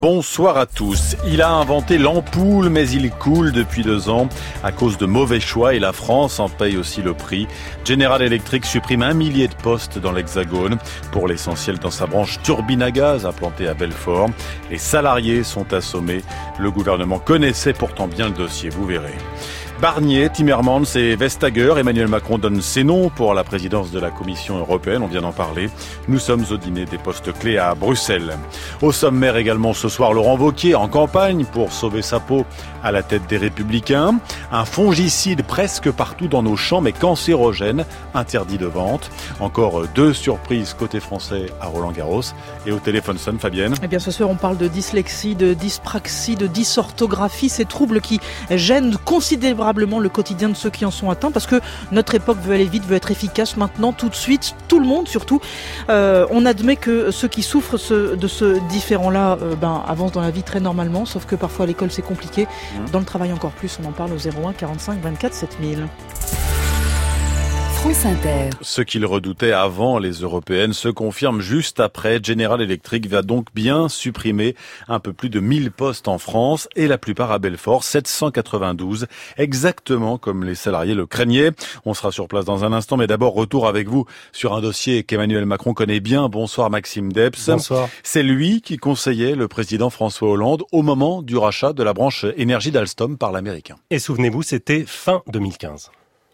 Bonsoir à tous. Il a inventé l'ampoule, mais il coule depuis 2 ans à cause de mauvais choix et la France en paye aussi le prix. General Electric supprime 1 millier de postes dans l'Hexagone, pour l'essentiel dans sa branche turbine à gaz implantée à Belfort. Les salariés sont assommés. Le gouvernement connaissait pourtant bien le dossier, vous verrez. Barnier, Timmermans et Vestager, Emmanuel Macron donne ses noms pour la présidence de la Commission européenne, on vient d'en parler. Nous sommes au dîner des postes clés à Bruxelles. Au sommaire également ce soir, Laurent Wauquiez en campagne pour sauver sa peau à la tête des Républicains. Un fongicide presque partout dans nos champs, mais cancérogène, interdit de vente. Encore 2 surprises côté français à Roland-Garros. Et au téléphone sonne Fabienne. Eh bien ce soir on parle de dyslexie, de dyspraxie, de dysorthographie, ces troubles qui gênent considérablement le quotidien de ceux qui en sont atteints, parce que notre époque veut aller vite, veut être efficace maintenant, tout de suite, tout le monde surtout. On admet que ceux qui souffrent de ce différent-là avancent dans la vie très normalement, sauf que parfois à l'école c'est compliqué. Dans le travail encore plus, on en parle au 01 45 24 7000. France Inter. Ce qu'ils redoutaient avant les européennes se confirme juste après. General Electric va donc bien supprimer un peu plus de 1000 postes en France et la plupart à Belfort, 792, exactement comme les salariés le craignaient. On sera sur place dans un instant, mais d'abord retour avec vous sur un dossier qu'Emmanuel Macron connaît bien. Bonsoir Maxime Debs. Bonsoir. C'est lui qui conseillait le président François Hollande au moment du rachat de la branche énergie d'Alstom par l'Américain. Et souvenez-vous, c'était fin 2015.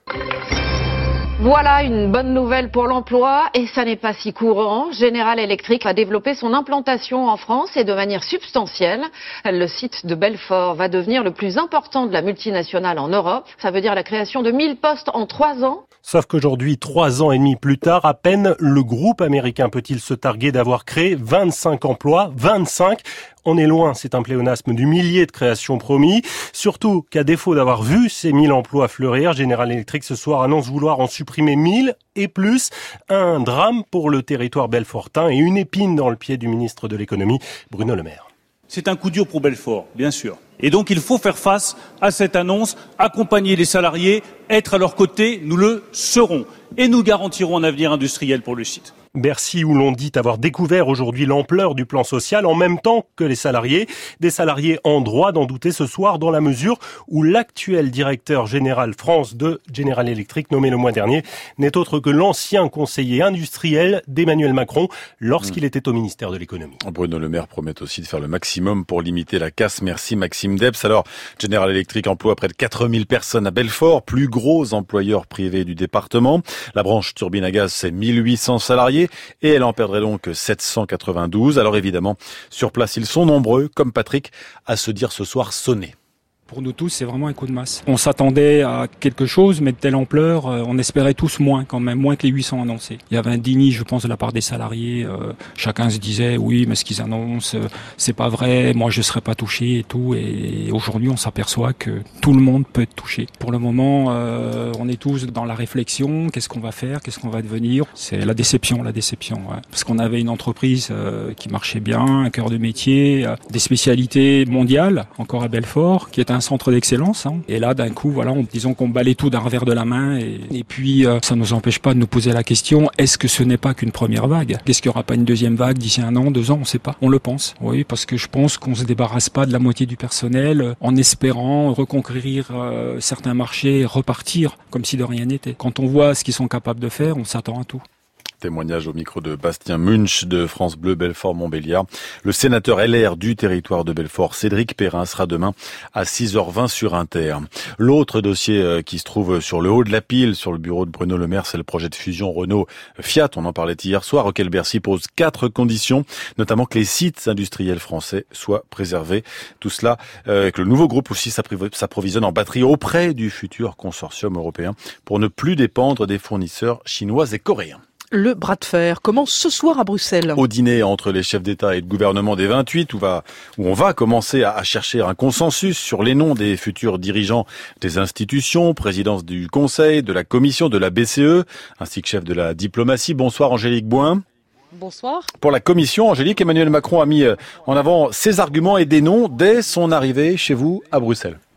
Voilà une bonne nouvelle pour l'emploi et ça n'est pas si courant. General Electric a développé son implantation en France et de manière substantielle. Le site de Belfort va devenir le plus important de la multinationale en Europe. Ça veut dire la création de 1000 postes en 3 ans. Sauf qu'aujourd'hui, 3 ans et demi plus tard, à peine le groupe américain peut-il se targuer d'avoir créé 25 emplois. 25. On est loin, c'est un pléonasme, du millier de créations promis. Surtout qu'à défaut d'avoir vu ces 1000 emplois fleurir, General Electric ce soir annonce vouloir en supprimer 1000 et plus. Un drame pour le territoire belfortain et une épine dans le pied du ministre de l'économie, Bruno Le Maire. C'est un coup dur pour Belfort, bien sûr. Et donc il faut faire face à cette annonce, accompagner les salariés, être à leur côté, nous le serons. Et nous garantirons un avenir industriel pour le site. Bercy, où l'on dit avoir découvert aujourd'hui l'ampleur du plan social en même temps que les salariés. Des salariés en droit d'en douter ce soir dans la mesure où l'actuel directeur général France de General Electric, nommé le mois dernier, n'est autre que l'ancien conseiller industriel d'Emmanuel Macron lorsqu'il était au ministère de l'économie. Bruno Le Maire promet aussi de faire le maximum pour limiter la casse. Merci Maxime Debs. Alors, General Electric emploie près de 4000 personnes à Belfort, plus gros employeur privé du département. La branche turbine à gaz, c'est 1800 salariés. Et elle en perdrait donc 792. Alors évidemment, sur place, ils sont nombreux, comme Patrick, à se dire ce soir sonné. Pour nous tous, c'est vraiment un coup de masse. On s'attendait à quelque chose, mais de telle ampleur, on espérait tous moins quand même, moins que les 800 annoncés. Il y avait un déni, je pense, de la part des salariés. Chacun se disait, oui, mais ce qu'ils annoncent, c'est pas vrai, moi je serais pas touché et tout. Et aujourd'hui, on s'aperçoit que tout le monde peut être touché. Pour le moment, on est tous dans la réflexion, qu'est-ce qu'on va faire, qu'est-ce qu'on va devenir. C'est la déception, ouais. Parce qu'on avait une entreprise qui marchait bien, un cœur de métier, des spécialités mondiales, encore à Belfort, qui est un centre d'excellence. Et là, d'un coup, voilà, disons qu'on balaye tout d'un revers de la main. Et puis, ça ne nous empêche pas de nous poser la question, est-ce que ce n'est pas qu'une première vague ? Est-ce qu'il n'y aura pas une deuxième vague d'ici 1 an, 2 ans ? On ne sait pas. On le pense. Oui, parce que je pense qu'on ne se débarrasse pas de la moitié du personnel en espérant reconquérir certains marchés, repartir comme si de rien n'était. Quand on voit ce qu'ils sont capables de faire, on s'attend à tout. Témoignage au micro de Bastien Munch de France Bleu Belfort-Montbéliard. Le sénateur LR du territoire de Belfort, Cédric Perrin, sera demain à 6h20 sur Inter. L'autre dossier qui se trouve sur le haut de la pile, sur le bureau de Bruno Le Maire, c'est le projet de fusion Renault-Fiat. On en parlait hier soir, auquel Bercy pose 4 conditions, notamment que les sites industriels français soient préservés. Tout cela, que le nouveau groupe aussi s'approvisionne en batterie auprès du futur consortium européen pour ne plus dépendre des fournisseurs chinois et coréens. Le bras de fer commence ce soir à Bruxelles. Au dîner entre les chefs d'État et de gouvernement des 28, où on va commencer à chercher un consensus sur les noms des futurs dirigeants des institutions, présidence du Conseil, de la Commission, de la BCE, ainsi que chef de la diplomatie. Bonsoir Angélique Bouin. Bonsoir. Pour la Commission, Angélique, Emmanuel Macron a mis en avant ses arguments et des noms dès son arrivée chez vous à Bruxelles.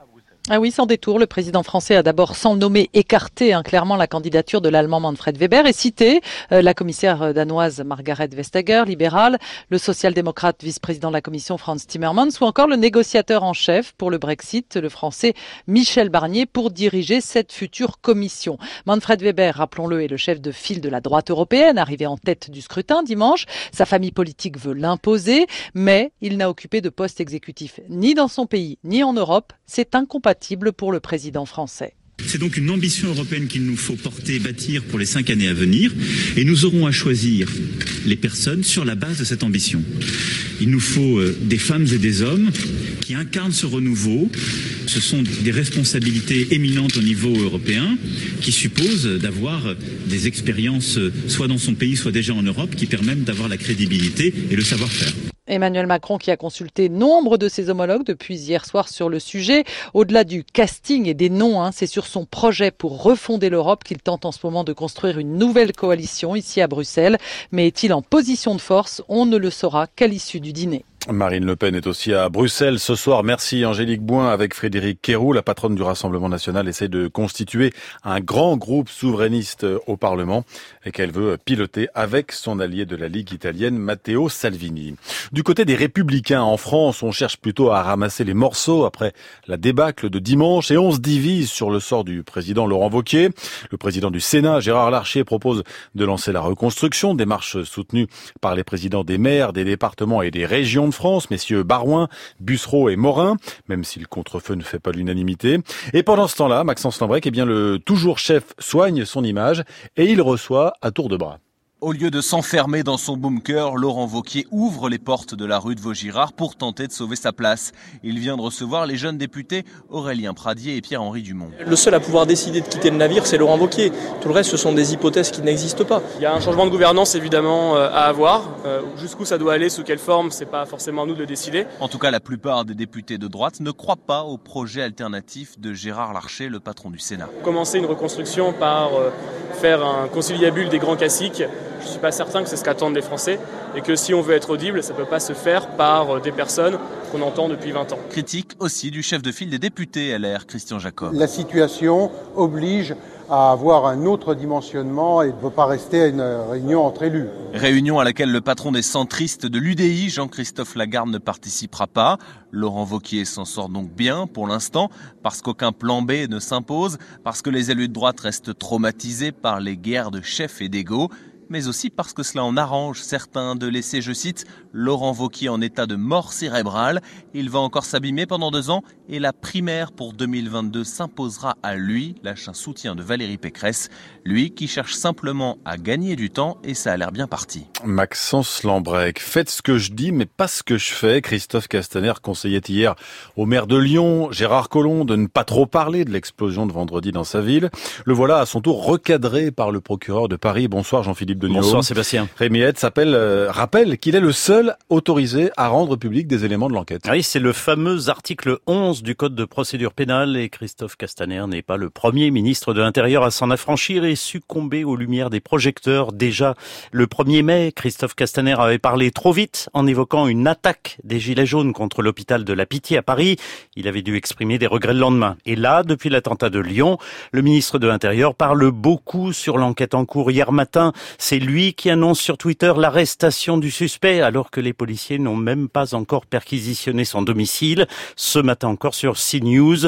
Ah oui, sans détour, le président français a d'abord, sans le nommer, écarté clairement la candidature de l'Allemand Manfred Weber et cité la commissaire danoise Margrethe Vestager, libérale, le social-démocrate vice-président de la Commission Frans Timmermans ou encore le négociateur en chef pour le Brexit, le français Michel Barnier, pour diriger cette future commission. Manfred Weber, rappelons-le, est le chef de file de la droite européenne, arrivé en tête du scrutin dimanche. Sa famille politique veut l'imposer, mais il n'a occupé de poste exécutif ni dans son pays, ni en Europe. C'est incompatible pour le président français. C'est donc une ambition européenne qu'il nous faut porter et bâtir pour les 5 années à venir. Et nous aurons à choisir les personnes sur la base de cette ambition. Il nous faut des femmes et des hommes qui incarnent ce renouveau. Ce sont des responsabilités éminentes au niveau européen qui supposent d'avoir des expériences soit dans son pays, soit déjà en Europe qui permettent d'avoir la crédibilité et le savoir-faire. Emmanuel Macron qui a consulté nombre de ses homologues depuis hier soir sur le sujet. Au-delà du casting et des noms, c'est sur son projet pour refonder l'Europe qu'il tente en ce moment de construire une nouvelle coalition ici à Bruxelles. Mais est-il en position de force? On ne le saura qu'à l'issue du dîner. Marine Le Pen est aussi à Bruxelles ce soir. Merci Angélique Bouin. Avec Frédéric Quéroux, la patronne du Rassemblement national, essaie de constituer un grand groupe souverainiste au Parlement et qu'elle veut piloter avec son allié de la Ligue italienne, Matteo Salvini. Du côté des Républicains en France, on cherche plutôt à ramasser les morceaux après la débâcle de dimanche et on se divise sur le sort du président Laurent Wauquiez. Le président du Sénat, Gérard Larcher, propose de lancer la reconstruction, démarche soutenue par les présidents des maires, des départements et des régions de France, messieurs Barouin, Bussereau et Morin, même si le contre-feu ne fait pas l'unanimité. Et pendant ce temps-là, Maxence Lambrec, le toujours chef soigne son image et il reçoit à tour de bras. Au lieu de s'enfermer dans son bunker, Laurent Wauquiez ouvre les portes de la rue de Vaugirard pour tenter de sauver sa place. Il vient de recevoir les jeunes députés Aurélien Pradier et Pierre-Henri Dumont. Le seul à pouvoir décider de quitter le navire, c'est Laurent Wauquiez. Tout le reste, ce sont des hypothèses qui n'existent pas. Il y a un changement de gouvernance évidemment à avoir. Jusqu'où ça doit aller, sous quelle forme, c'est pas forcément à nous de le décider. En tout cas, la plupart des députés de droite ne croient pas au projet alternatif de Gérard Larcher, le patron du Sénat. Commencer une reconstruction par faire un conciliabule des grands classiques, je ne suis pas certain que c'est ce qu'attendent les Français et que si on veut être audible, ça ne peut pas se faire par des personnes qu'on entend depuis 20 ans. Critique aussi du chef de file des députés LR, Christian Jacob. La situation oblige à avoir un autre dimensionnement et ne peut pas rester à une réunion entre élus. Réunion à laquelle le patron des centristes de l'UDI, Jean-Christophe Lagarde, ne participera pas. Laurent Wauquiez s'en sort donc bien pour l'instant, parce qu'aucun plan B ne s'impose, parce que les élus de droite restent traumatisés par les guerres de chefs et d'égos, mais aussi parce que cela en arrange certains de laisser, je cite, Laurent Wauquiez en état de mort cérébrale. Il va encore s'abîmer pendant 2 ans et la primaire pour 2022 s'imposera à lui, lâche un soutien de Valérie Pécresse, lui qui cherche simplement à gagner du temps et ça a l'air bien parti. Maxence Lambrec, faites ce que je dis mais pas ce que je fais. Christophe Castaner conseillait hier au maire de Lyon, Gérard Collomb, de ne pas trop parler de l'explosion de vendredi dans sa ville. Le voilà à son tour recadré par le procureur de Paris. Bonsoir Jean-Philippe Deniau. Bonsoir Sébastien. Rémi Hed rappelle qu'il est le seul autorisé à rendre public des éléments de l'enquête. Oui, c'est le fameux article 11 du Code de procédure pénale et Christophe Castaner n'est pas le premier ministre de l'Intérieur à s'en affranchir et succomber aux lumières des projecteurs. Déjà le 1er mai, Christophe Castaner avait parlé trop vite en évoquant une attaque des Gilets jaunes contre l'hôpital de la Pitié à Paris. Il avait dû exprimer des regrets le lendemain. Et là, depuis l'attentat de Lyon, le ministre de l'Intérieur parle beaucoup sur l'enquête en cours. Hier matin, c'est lui qui annonce sur Twitter l'arrestation du suspect alors que les policiers n'ont même pas encore perquisitionné son domicile. Ce matin encore sur CNews,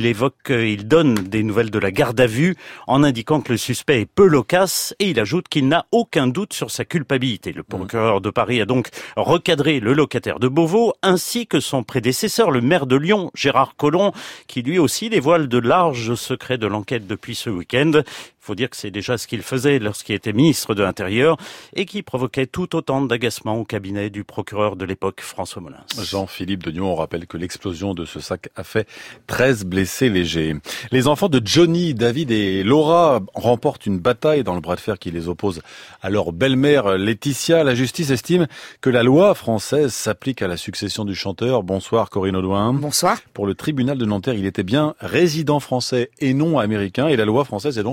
il donne des nouvelles de la garde à vue en indiquant que le suspect est peu loquace et il ajoute qu'il n'a aucun doute sur sa culpabilité. Le procureur de Paris a donc recadré le locataire de Beauvau ainsi que son prédécesseur, le maire de Lyon, Gérard Collomb, qui lui aussi dévoile de larges secrets de l'enquête depuis ce week-end. Il faut dire que c'est déjà ce qu'il faisait lorsqu'il était ministre de l'Intérieur et qui provoquait tout autant d'agacement au cabinet du procureur de l'époque, François Molins. Jean-Philippe Deniau, on rappelle que l'explosion de ce sac a fait 13 blessés légers. Les enfants de Johnny, David et Laura remportent une bataille dans le bras de fer qui les oppose à leur belle-mère Laetitia. La justice estime que la loi française s'applique à la succession du chanteur. Bonsoir Corinne Audouin. Bonsoir. Pour le tribunal de Nanterre, il était bien résident français et non américain et la loi française est donc compétente.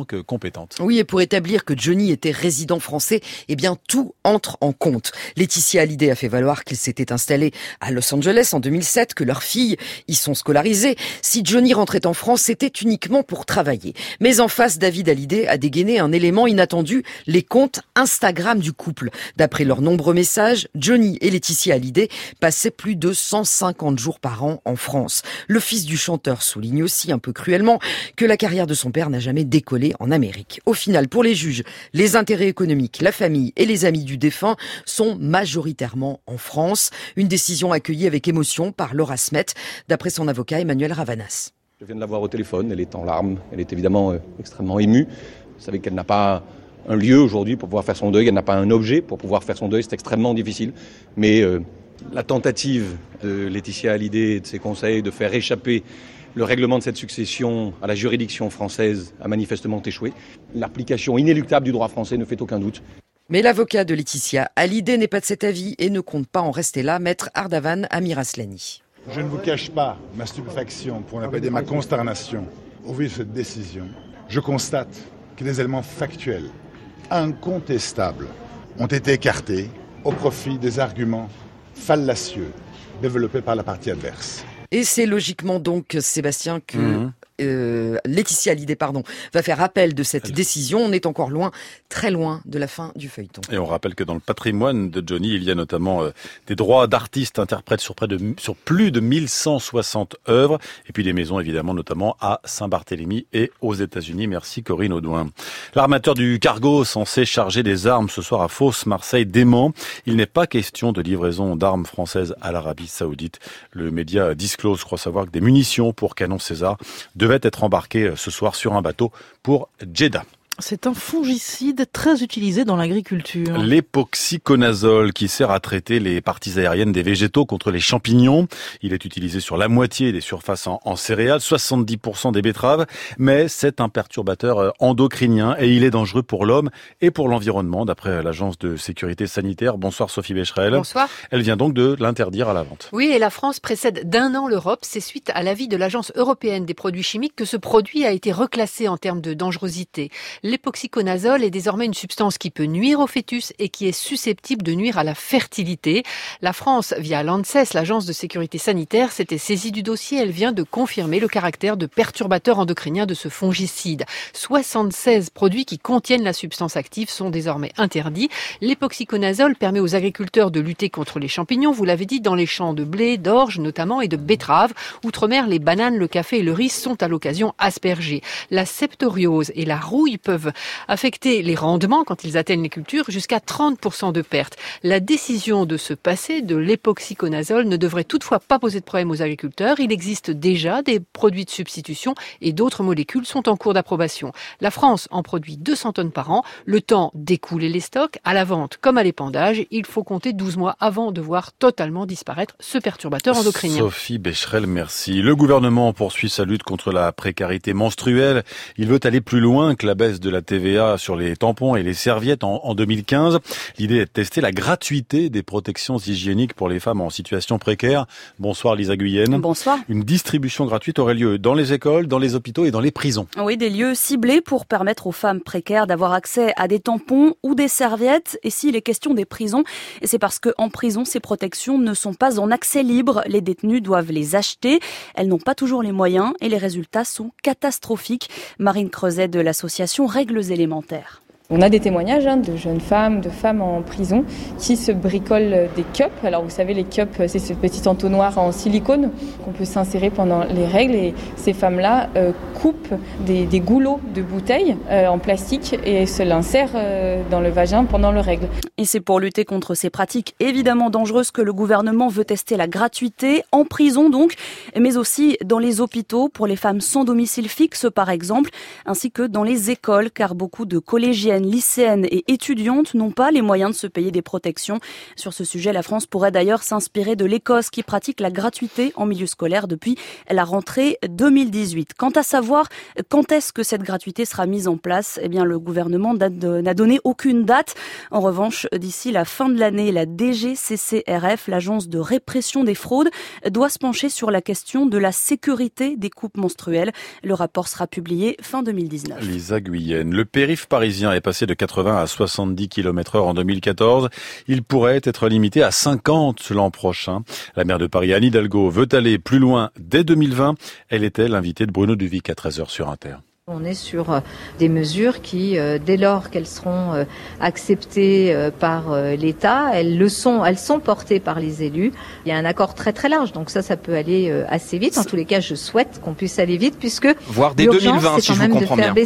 compétente. Oui, et pour établir que Johnny était résident français, eh bien tout entre en compte. Laetitia Hallyday a fait valoir qu'ils s'étaient installés à Los Angeles en 2007, que leurs filles y sont scolarisées. Si Johnny rentrait en France, c'était uniquement pour travailler. Mais en face, David Hallyday a dégainé un élément inattendu, les comptes Instagram du couple. D'après leurs nombreux messages, Johnny et Laetitia Hallyday passaient plus de 150 jours par an en France. Le fils du chanteur souligne aussi un peu cruellement que la carrière de son père n'a jamais décollé en Amérique. Au final, pour les juges, les intérêts économiques, la famille et les amis du défunt sont majoritairement en France. Une décision accueillie avec émotion par Laura Smet, d'après son avocat Emmanuel Ravanas. Je viens de la voir au téléphone, elle est en larmes, elle est évidemment extrêmement émue. Vous savez qu'elle n'a pas un lieu aujourd'hui pour pouvoir faire son deuil, elle n'a pas un objet pour pouvoir faire son deuil, c'est extrêmement difficile. Mais la tentative de Laetitia Hallyday et de ses conseils de faire échapper le règlement de cette succession à la juridiction française a manifestement échoué. L'application inéluctable du droit français ne fait aucun doute. Mais l'avocat de Laetitia Hallyday n'est pas de cet avis et ne compte pas en rester là, maître Ardavan Amiraslani. Je ne vous cache pas ma stupéfaction, pour ne pas dire ma consternation, au vu de cette décision. Je constate que des éléments factuels, incontestables, ont été écartés au profit des arguments fallacieux développés par la partie adverse. Et c'est logiquement donc, Sébastien, que Laetitia Hallyday va faire appel de cette décision. On est encore loin, très loin de la fin du feuilleton. Et on rappelle que dans le patrimoine de Johnny, il y a notamment des droits d'artistes interprètes sur plus de 1160 œuvres. Et puis des maisons, évidemment, notamment à Saint-Barthélemy et aux États-Unis. Merci Corinne Audouin. L'armateur du cargo censé charger des armes ce soir à Fos, Marseille, dément. Il n'est pas question de livraison d'armes françaises à l'Arabie Saoudite. Le média Disclose croit savoir que des munitions pour canon César devaient être embarquées ce soir sur un bateau pour Jeddah. C'est un fongicide très utilisé dans l'agriculture. L'époxyconazole qui sert à traiter les parties aériennes des végétaux contre les champignons. Il est utilisé sur la moitié des surfaces en céréales, 70% des betteraves, mais c'est un perturbateur endocrinien et il est dangereux pour l'homme et pour l'environnement, d'après l'Agence de sécurité sanitaire. Bonsoir Sophie Becherel. Bonsoir. Elle vient donc de l'interdire à la vente. Oui, et la France précède d'1 an l'Europe. C'est suite à l'avis de l'Agence européenne des produits chimiques que ce produit a été reclassé en termes de dangerosité. L'époxyconazole est désormais une substance qui peut nuire au fœtus et qui est susceptible de nuire à la fertilité. La France, via l'ANSES, l'Agence de sécurité sanitaire, s'était saisie du dossier. Elle vient de confirmer le caractère de perturbateur endocrinien de ce fongicide. 76 produits qui contiennent la substance active sont désormais interdits. L'époxyconazole permet aux agriculteurs de lutter contre les champignons, vous l'avez dit, dans les champs de blé, d'orge notamment et de betteraves. Outre-mer, les bananes, le café et le riz sont à l'occasion aspergés. La septoriose et la rouille peuvent affecter les rendements quand ils atteignent les cultures, jusqu'à 30% de pertes. La décision de se passer de l'époxyconazole ne devrait toutefois pas poser de problème aux agriculteurs. Il existe déjà des produits de substitution et d'autres molécules sont en cours d'approbation. La France en produit 200 tonnes par an. Le temps d'écouler les stocks, à la vente comme à l'épandage. Il faut compter 12 mois avant de voir totalement disparaître ce perturbateur endocrinien. Sophie Becherel, merci. Le gouvernement poursuit sa lutte contre la précarité menstruelle. Il veut aller plus loin que la baisse de la TVA sur les tampons et les serviettes en 2015. L'idée est de tester la gratuité des protections hygiéniques pour les femmes en situation précaire. Bonsoir Lisa Guyenne. Bonsoir. Une distribution gratuite aurait lieu dans les écoles, dans les hôpitaux et dans les prisons. Oui, des lieux ciblés pour permettre aux femmes précaires d'avoir accès à des tampons ou des serviettes. Et s'il est question des prisons, et c'est parce qu'en prison, ces protections ne sont pas en accès libre. Les détenues doivent les acheter. Elles n'ont pas toujours les moyens et les résultats sont catastrophiques. Marine Creuset de l'association Règles élémentaires. On a des témoignages de jeunes femmes, de femmes en prison qui se bricolent des cups. Alors vous savez, les cups, c'est ce petit entonnoir en silicone qu'on peut s'insérer pendant les règles. Et ces femmes-là coupent des goulots de bouteilles en plastique et se l'insèrent dans le vagin pendant les règles. Et c'est pour lutter contre ces pratiques évidemment dangereuses que le gouvernement veut tester la gratuité en prison donc, mais aussi dans les hôpitaux pour les femmes sans domicile fixe par exemple, ainsi que dans les écoles car beaucoup de collégiennes lycéennes et étudiantes n'ont pas les moyens de se payer des protections. Sur ce sujet, la France pourrait d'ailleurs s'inspirer de l'Écosse qui pratique la gratuité en milieu scolaire depuis la rentrée 2018. Quant à savoir quand est-ce que cette gratuité sera mise en place, eh bien le gouvernement n'a donné aucune date. En revanche, d'ici la fin de l'année, la DGCCRF, l'agence de répression des fraudes, doit se pencher sur la question de la sécurité des coupes menstruelles. Le rapport sera publié fin 2019. Lisa Guyenne. Le périph' parisien est passé de 80 à 70 km/h en 2014. Il pourrait être limité à 50 l'an prochain. La maire de Paris, Anne Hidalgo, veut aller plus loin dès 2020. Elle était l'invitée de Bruno Duvic à 13h sur Inter. On est sur des mesures qui, dès lors qu'elles seront acceptées par l'État, elles sont portées par les élus. Il y a un accord très très large, donc ça peut aller assez vite. En tous les cas, je souhaite qu'on puisse aller vite, puisque voire dès 2020, si je vous comprends bien.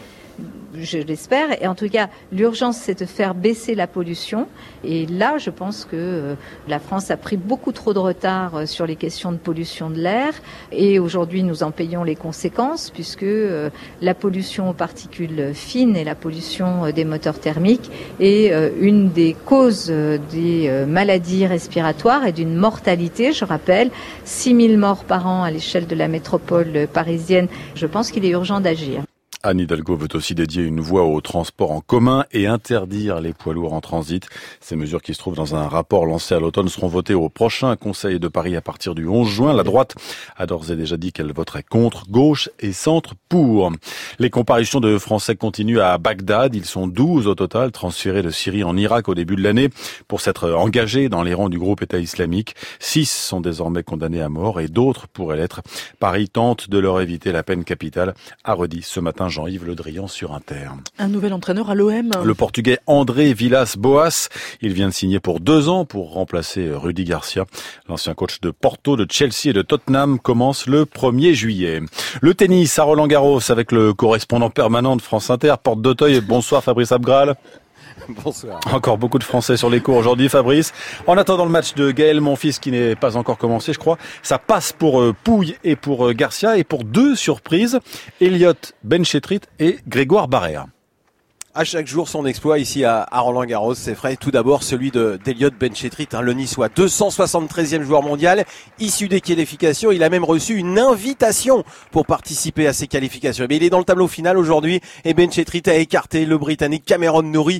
Je l'espère, et en tout cas, l'urgence, c'est de faire baisser la pollution. Et là, je pense que la France a pris beaucoup trop de retard sur les questions de pollution de l'air. Et aujourd'hui, nous en payons les conséquences, puisque la pollution aux particules fines et la pollution des moteurs thermiques est une des causes des maladies respiratoires et d'une mortalité. Je rappelle, 6 000 morts par an à l'échelle de la métropole parisienne. Je pense qu'il est urgent d'agir. Anne Hidalgo veut aussi dédier une voie au transport en commun et interdire les poids lourds en transit. Ces mesures qui se trouvent dans un rapport lancé à l'automne seront votées au prochain Conseil de Paris à partir du 11 juin. La droite a d'ores et déjà dit qu'elle voterait contre, gauche et centre pour. Les comparutions de Français continuent à Bagdad. Ils sont 12 au total, transférés de Syrie en Irak au début de l'année pour s'être engagés dans les rangs du groupe État islamique. 6 sont désormais condamnés à mort et d'autres pourraient l'être. Paris tente de leur éviter la peine capitale, a redit ce matin Jean-Yves Le Drian sur Inter. Un nouvel entraîneur à l'OM. Le Portugais André Villas-Boas. Il vient de signer pour 2 ans pour remplacer Rudy Garcia. L'ancien coach de Porto, de Chelsea et de Tottenham commence le 1er juillet. Le tennis à Roland-Garros avec le correspondant permanent de France Inter, Porte d'Auteuil. Bonsoir Fabrice Abgral. Bonsoir. Encore beaucoup de Français sur les cours aujourd'hui, Fabrice. En attendant le match de Gaël Monfils qui n'est pas encore commencé, je crois, ça passe pour Pouille et pour Garcia et pour 2 surprises, Elliot Benchetrit et Grégoire Barrère. À chaque jour, son exploit ici à Roland-Garros, c'est vrai. Tout d'abord, celui d'Elliot Benchetrit, le Niçois, 273e joueur mondial, issu des qualifications. Il a même reçu une invitation pour participer à ces qualifications. Mais il est dans le tableau final aujourd'hui et Benchetrit a écarté le Britannique Cameron Norrie,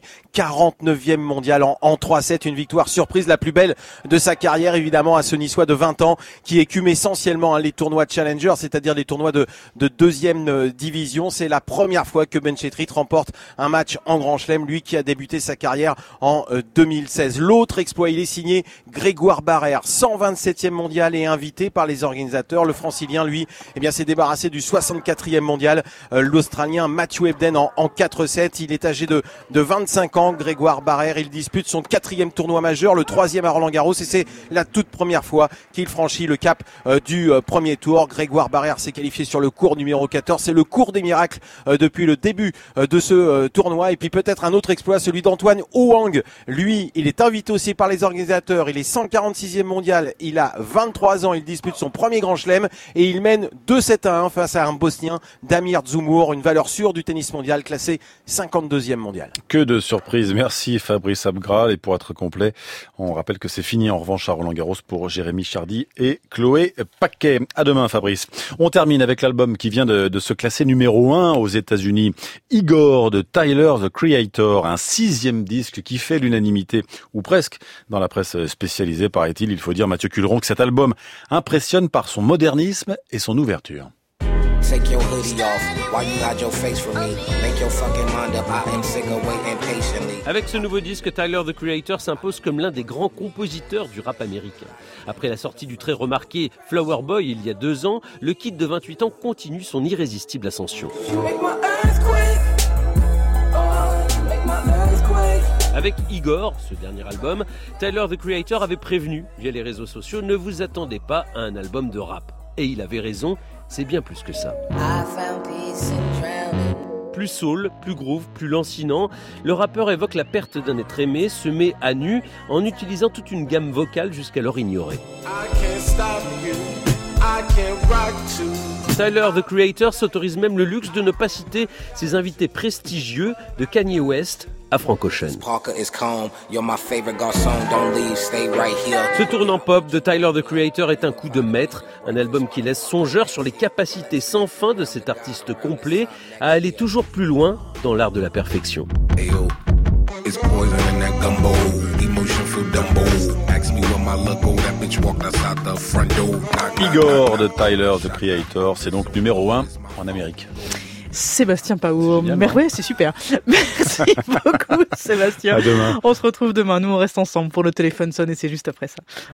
49e mondial en 3-7. Une victoire surprise, la plus belle de sa carrière, évidemment, à ce Niçois de 20 ans qui écume essentiellement les tournois Challenger, c'est-à-dire les tournois de deuxième division. C'est la première fois que Benchetrit remporte un match en Grand Chelem, lui qui a débuté sa carrière en 2016. L'autre exploit, il est signé Grégoire Barrère, 127e mondial et invité par les organisateurs. Le francilien, lui, s'est débarrassé du 64e mondial. L'Australien Matthew Ebden en 4-7. Il est âgé de 25 ans, Grégoire Barrère. Il dispute son 4e tournoi majeur, le 3e à Roland-Garros, et c'est la toute première fois qu'il franchit le cap du premier tour. Grégoire Barrère s'est qualifié sur le court numéro 14. C'est le cours des miracles depuis le début de ce tournoi. Et puis peut-être un autre exploit, celui d'Antoine Hoang. Lui, il est invité aussi par les organisateurs. Il est 146e mondial. Il a 23 ans. Il dispute son premier Grand Chelem et il mène 2-7-1 face à un Bosnien, Damir Dzumhur, une valeur sûre du tennis mondial, classé 52e mondial. Que de surprises. Merci Fabrice Abgral. Et pour être complet, on rappelle que c'est fini en revanche à Roland-Garros pour Jérémy Chardy et Chloé Paquet. À demain Fabrice. On termine avec l'album qui vient de se classer numéro 1 aux États-Unis. Igor de Tyler The Creator, un 6e disque qui fait l'unanimité, ou presque, dans la presse spécialisée, paraît-il. Il faut dire, Mathieu Culeron, que cet album impressionne par son modernisme et son ouverture. Take your hoodie off while you hide your face from me. Make your fucking mind up, I am sick of waiting patiently. Avec ce nouveau disque, Tyler the Creator s'impose comme l'un des grands compositeurs du rap américain. Après la sortie du très remarqué Flower Boy il y a 2 ans, le kid de 28 ans continue son irrésistible ascension. Avec Igor, ce dernier album, Tyler the Creator avait prévenu via les réseaux sociaux: ne vous attendez pas à un album de rap. Et il avait raison, c'est bien plus que ça. Plus soul, plus groove, plus lancinant, le rappeur évoque la perte d'un être aimé, se met à nu en utilisant toute une gamme vocale jusqu'alors ignorée. Tyler, the Creator, s'autorise même le luxe de ne pas citer ses invités prestigieux de Kanye West à Frank Ocean. Ce tournant pop de Tyler, the Creator est un coup de maître, un album qui laisse songeur sur les capacités sans fin de cet artiste complet à aller toujours plus loin dans l'art de la perfection. Igor de Tyler, the Creator, c'est donc numéro 1 en Amérique. Sébastien Pao. Ouais, c'est super. Merci beaucoup, Sébastien. À demain. On se retrouve demain. Nous, on reste ensemble pour le téléphone sonne et c'est juste après ça.